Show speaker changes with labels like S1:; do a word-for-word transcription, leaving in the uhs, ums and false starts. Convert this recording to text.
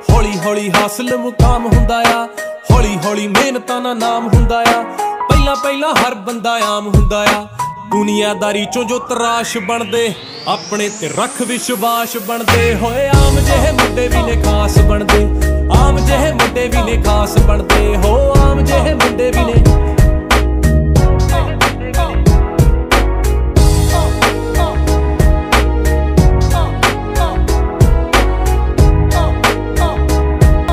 S1: ਹੌਲੀ ਹੌਲੀ ਹਾਸਲ ਮੁਕਾਮ ਹੁੰਦਾ ਆ, ਹੌਲੀ ਹੌਲੀ ਮਿਹਨਤਾਂ ਦਾ ਨਾਮ ਹੁੰਦਾ ਆ। ਪਹਿਲਾਂ ਪਹਿਲਾਂ ਹਰ ਬੰਦਾ ਆਮ ਹੁੰਦਾ ਆ, ਦੁਨੀਆਦਾਰੀ ਚੋਂ ਜੋ ਤਰਾਸ਼ ਬਣਦੇ, ਆਪਣੇ ਤੇ ਰੱਖ ਵਿਸ਼ਵਾਸ ਬਣਦੇ ਹੋਏ। ਆਮ ਜਿਹੇ ਮੁੰਡੇ ਵੀ ਨੇ ਖਾਸ ਬਣਦੇ, ਆਮ ਜਿਹੇ ਮੁੰਡੇ ਵੀ ਨੇ ਖਾਸ ਬਣਦੇ ਹੋਏ।